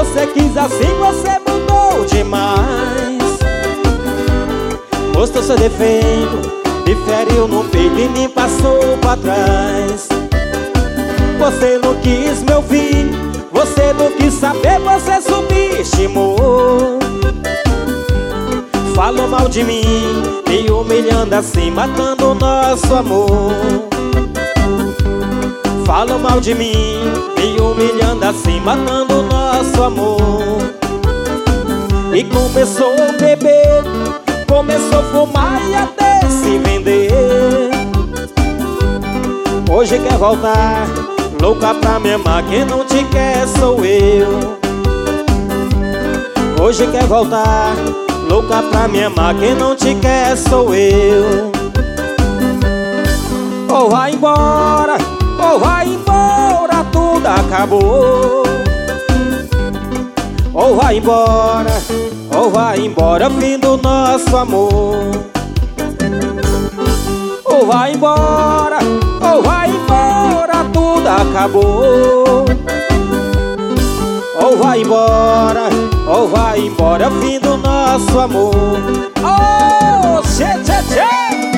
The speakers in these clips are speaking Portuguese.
Você quis assim, você mudou demais. Mostrou seu defeito, me feriu no peito e me passou pra trás. Você não quis me ouvir, você não quis saber, você subestimou. Falou mal de mim, me humilhando assim, matando o nosso amor. Falou mal de mim, me humilhando assim, matando o nosso amor. E começou a beber, começou a fumar e até se vender. Hoje quer voltar, louca pra me amar, quem não te quer sou eu. Hoje quer voltar, louca pra me amar, quem não te quer sou eu. Ou vai embora, tudo acabou. Ou vai embora, fim do nosso amor. Ou vai embora, tudo acabou. Ou vai embora, fim do nosso amor. Oh, tchê, tchê, tchê.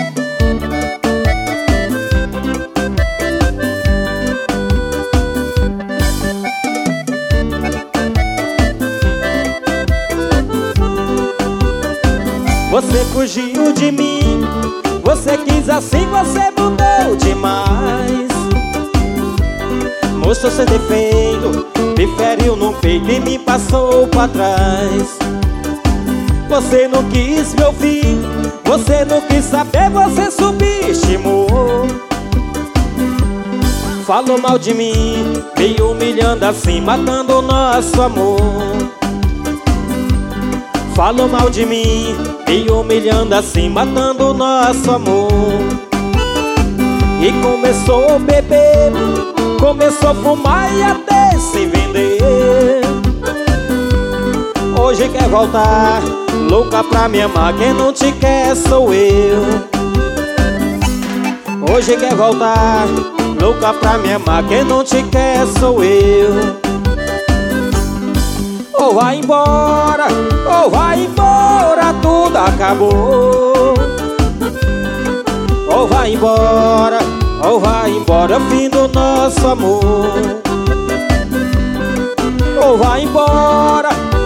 Você fugiu de mim, você quis assim, você mudou demais. Mostrou seu defeito, me feriu no peito e me passou pra trás. Você não quis me ouvir, você não quis saber, você subestimou. Falou mal de mim, me humilhando assim, matando o nosso amor. Falou mal de mim, me humilhando assim, matando o nosso amor. E começou a beber, começou a fumar e até se vender. Hoje quer voltar, louca pra me amar, quem não te quer sou eu. Hoje quer voltar, louca pra me amar, quem não te quer sou eu. Ou vai embora, tudo acabou. Ou vai embora, fim do nosso amor. Ou vai embora,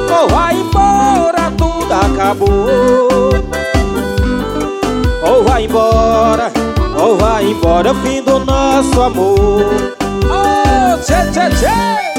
tudo acabou. Ou vai embora, fim do nosso amor. Oh, tchê, tchê, tchê.